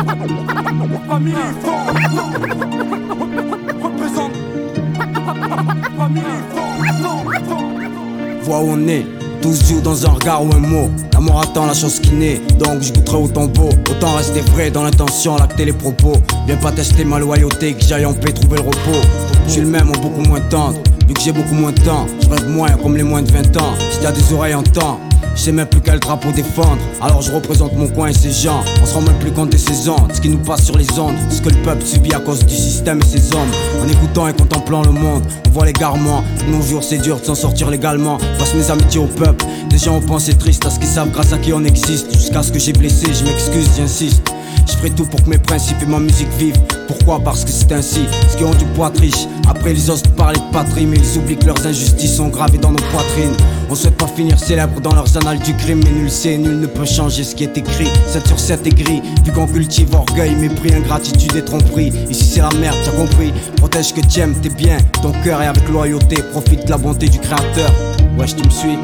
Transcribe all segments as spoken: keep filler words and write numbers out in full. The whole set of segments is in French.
Famille fort, représente. Famille fort. Vois où on est, tous yeux dans un regard ou un mot. L'amour attend la chose qui naît, donc je goûterai autant beau. Autant rester vrai dans l'intention, lacter les propos. Viens pas tester ma loyauté, que j'aille en paix trouver le repos. Je suis le même en beaucoup moins tendre, vu que j'ai beaucoup moins de temps. Je rêve moins comme les moins de vingt ans. Si t'as des oreilles entends, je sais même plus quel drapeau défendre. Alors je représente mon coin et ses gens. On se rend même plus compte des saisons, de ce qui nous passe sur les ondes, ce que le peuple subit à cause du système et ses hommes. En écoutant et contemplant le monde, on voit l'égarement. De nos jours c'est dur de s'en sortir légalement. Passe mes amitiés au peuple. Des gens ont pensé triste à ce qu'ils savent grâce à qui on existe. Jusqu'à ce que j'ai blessé, je m'excuse, j'insiste. Je ferai tout pour que mes principes et ma musique vivent. Pourquoi? Parce que c'est ainsi. Ceux qui ont du poids trichent. Après ils osent parler de patrie, mais ils oublient que leurs injustices sont gravées dans nos poitrines. On souhaite pas finir célèbre dans leurs annales du crime, mais nul sait, nul ne peut changer ce qui est écrit. sept sur sept est gris, vu qu'on cultive orgueil, mépris, ingratitude et tromperie. Ici c'est la merde, t'as compris. Protège que t'aimes, t'es bien, ton cœur est avec loyauté. Profite de la bonté du créateur. Wesh, tu me suis?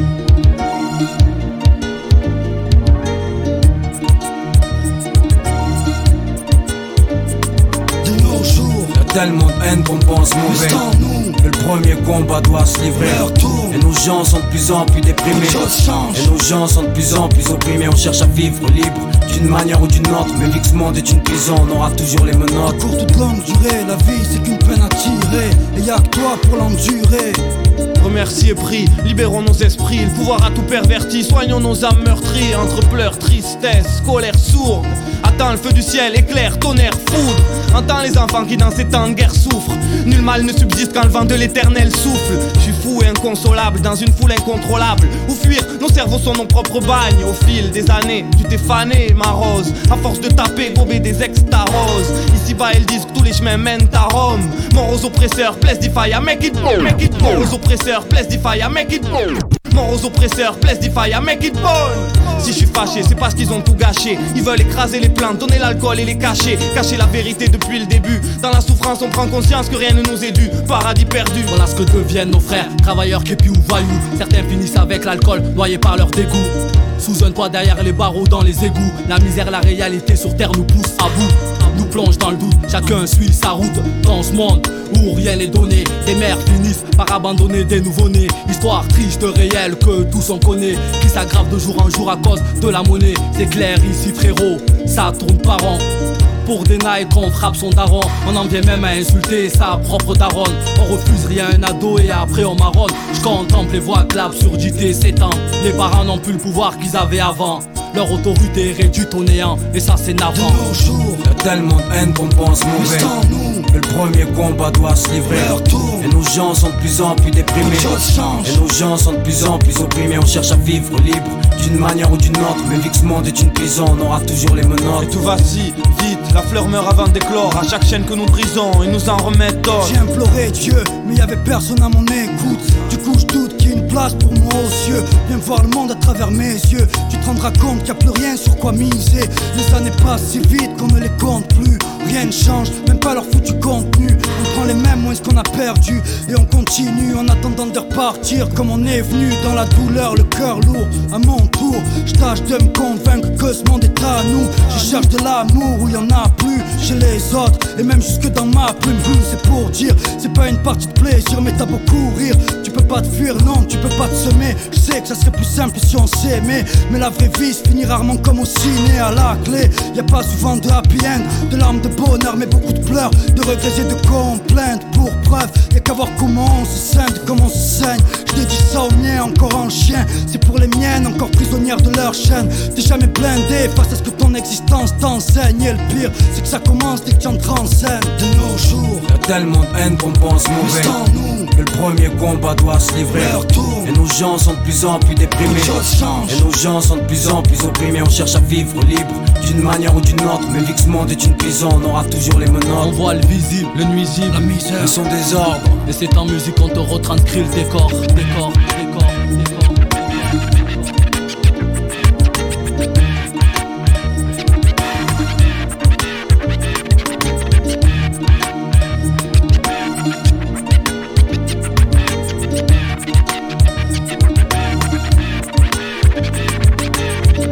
Tellement de haine qu'on pense mauvais, que le premier combat doit se livrer. Et nos gens sont de plus en plus déprimés, et nos gens sont de plus en plus opprimés. On cherche à vivre libre d'une manière ou d'une autre, mais vu que ce monde est une prison, on aura toujours les menottes. À courte ou de longue durée, la vie c'est qu'une peine à tirer, et y'a que toi pour l'endurer. Remercie et prie, libérons nos esprits. Le pouvoir a tout perverti, soignons nos âmes meurtries. Entre pleurs, tristesse, colère sourde. Attends le feu du ciel, éclair, tonnerre, foudre. Entends les enfants qui dans ces temps de guerre souffrent. Nul mal ne subsiste quand le vent de l'éternel souffle. Je suis fou et inconsolable dans une foule incontrôlable. Où fuir, nos cerveaux sont nos propres bagnes. Au fil des années, tu t'es fané, ma rose. À force de taper, gober des extaroses. Ici-bas, ils disent que tous les chemins mènent à Rome. Mort aux oppresseurs, bless the fire, make it bon, make it bon. Mort aux oppresseurs, bless the fire, make it bon. Mort aux oppresseurs, bless the fire, make it bon. Si je suis fâché, c'est parce qu'ils ont tout gâché. Ils veulent écraser les plantes, donner l'alcool et les cacher. Cacher la vérité depuis le début. Dans la souffrance, on prend conscience que rien ne nous est dû. Paradis perdu. Voilà ce que deviennent nos frères, travailleurs, képis ou vailloux. Certains finissent avec l'alcool, noyés par leur dégoût. Sous un toit derrière les barreaux dans les égouts. La misère, la réalité sur terre nous pousse à bout. Nous plonge dans le doute, chacun suit sa route. Dans ce monde où rien n'est donné, des mères finissent par abandonner des nouveau-nés. Histoire triste, réelle, que tous on connaît, qui s'aggrave de jour en jour à cause de la monnaie. C'est clair ici frérot, ça tourne par an. Pour des nailles qu'on frappe son daron. On en vient même à insulter sa propre daronne. On refuse rien un ado et après on marronne. Je contemple et vois que l'absurdité s'étend. Les parents n'ont plus le pouvoir qu'ils avaient avant. Leur autorité est réduite au néant, et ça c'est navrant. De nos jours, y'a tellement de haine qu'on pense mauvais, que le premier combat doit se livrer. Et nos gens sont de plus en plus déprimés, et nos gens sont de plus en plus opprimés. On cherche à vivre libre d'une manière ou d'une autre, mais vu que ce monde est une prison, on aura toujours les menottes. Et tout va si vite, la fleur meurt avant d'éclore. À chaque chaîne que nous brisons, ils nous en remettent d'autres. J'ai imploré Dieu, mais y'avait personne à mon écoute. Du coup je doute qu'il y ait une place pour moi aux cieux. Viens voir le monde à travers mes yeux, tu te rendras compte qu'il n'y a plus rien sur quoi miser. Les années passent si vite qu'on ne les compte plus. Rien ne change, même pas leur foutu contenu. On prend les mêmes moins ce qu'on a perdu, et on continue en attendant de repartir comme on est venu. Dans la douleur, le cœur lourd, à mon tour je tâche de me convaincre que ce monde est à nous. Je cherche de l'amour où il y en a plus chez les autres, et même jusque dans ma plume. C'est pour dire, c'est pas une partie de plaisir, mais t'as beau courir, tu peux pas te fuir, non, tu peux pas te semer. Je sais que ça serait plus simple si on s'aimait, mais la vraie vie se finit rarement comme au ciné. À la clé, y a pas souvent de happy end, de larmes de bonheur, mais beaucoup de pleurs, de regrets et de complaintes. Pour preuve, y'a qu'à voir comment on se scinde, comment on se saigne. Je dédie ça aux miens, encore en chien. C'est pour les miennes, encore prisonnières de leur chaîne. T'es jamais blindé face à ce que ton existence t'enseigne. Et le pire, c'est que ça commence dès que tu entres en scène. De nos jours, y'a tellement de haine qu'on pense mauvais, que le premier combat doit se livrer. Et nos gens sont de plus en plus déprimés, et nos gens sont de plus en plus opprimés. On cherche à vivre libre d'une manière ou d'une autre, mais vu que ce monde est une prison, on aura toujours les menottes. On voit le visible, le nuisible, la misère, ils sont désordre. Et c'est en musique qu'on te retranscrit le décor, décor.